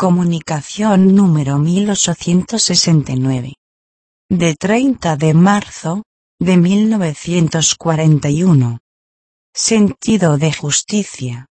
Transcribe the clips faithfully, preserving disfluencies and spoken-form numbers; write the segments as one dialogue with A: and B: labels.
A: Comunicación número mil ochocientos sesenta y nueve. De treinta de marzo, de mil novecientos cuarenta y uno. Sentido de justicia.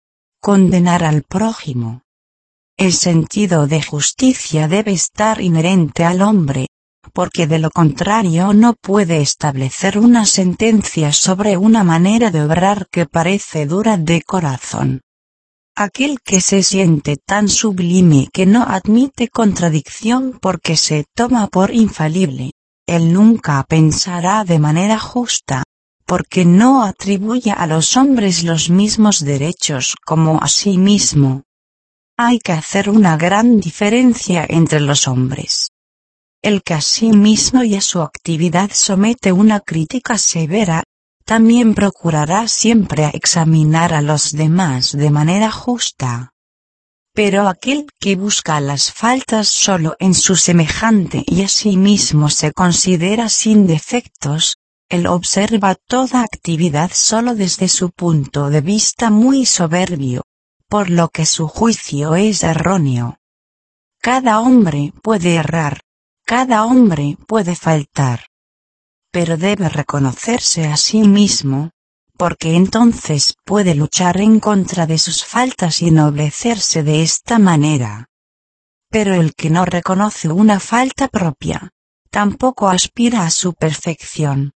A: Condenar al prójimo. El sentido de justicia debe estar inherente al hombre, porque de lo contrario no puede establecer una sentencia sobre una manera de obrar que parece dura de corazón. Aquel que se siente tan sublime que no admite contradicción porque se toma por infalible, él nunca pensará de manera justa, porque no atribuye a los hombres los mismos derechos como a sí mismo. Hay que hacer una gran diferencia entre los hombres. El que a sí mismo y a su actividad somete una crítica severa, también procurará siempre examinar a los demás de manera justa. Pero aquel que busca las faltas solo en su semejante y a sí mismo se considera sin defectos, él observa toda actividad solo desde su punto de vista muy soberbio, por lo que su juicio es erróneo. Cada hombre puede errar, cada hombre puede faltar. Pero debe reconocerse a sí mismo, porque entonces puede luchar en contra de sus faltas y ennoblecerse de esta manera. Pero el que no reconoce una falta propia, tampoco aspira a su perfección.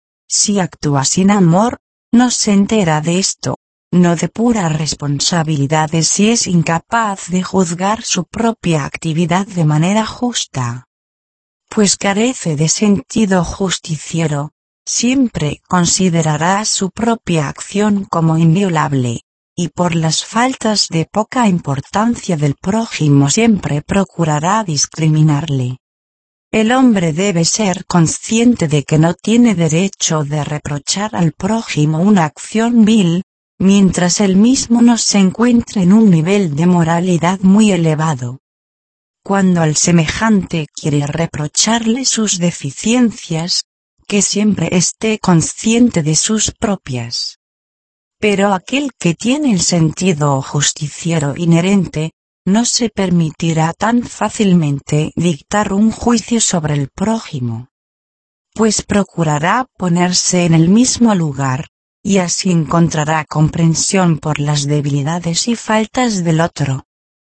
A: Si actúa sin amor, no se entera de esto, no depura responsabilidades si es incapaz de juzgar su propia actividad de manera justa. Pues carece de sentido justiciero, siempre considerará su propia acción como inviolable, y por las faltas de poca importancia del prójimo siempre procurará discriminarle. El hombre debe ser consciente de que no tiene derecho de reprochar al prójimo una acción vil, mientras él mismo no se encuentre en un nivel de moralidad muy elevado. Cuando al semejante quiere reprocharle sus deficiencias, que siempre esté consciente de sus propias. Pero aquel que tiene el sentido justiciero inherente, no se permitirá tan fácilmente dictar un juicio sobre el prójimo. Pues procurará ponerse en el mismo lugar, y así encontrará comprensión por las debilidades y faltas del otro.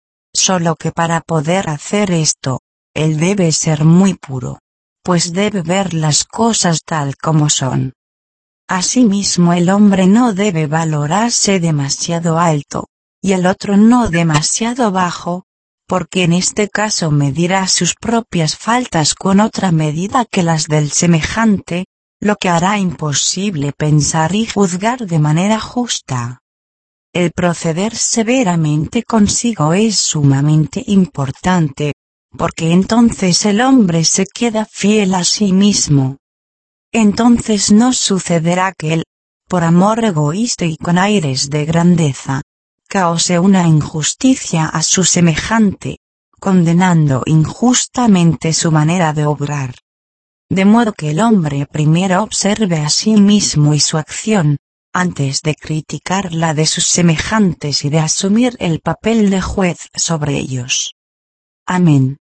A: Solo que para poder hacer esto, él debe ser muy puro, pues debe ver las cosas tal como son. Asimismo el hombre no debe valorarse demasiado alto, y el otro no demasiado bajo, porque en este caso medirá sus propias faltas con otra medida que las del semejante, lo que hará imposible pensar y juzgar de manera justa. El proceder severamente consigo es sumamente importante, porque entonces el hombre se queda fiel a sí mismo. Entonces no sucederá que él, por amor egoísta y con aires de grandeza, cause una injusticia a su semejante, condenando injustamente su manera de obrar. De modo que el hombre primero observe a sí mismo y su acción, antes de criticar la de sus semejantes y de asumir el papel de juez sobre ellos. Amén.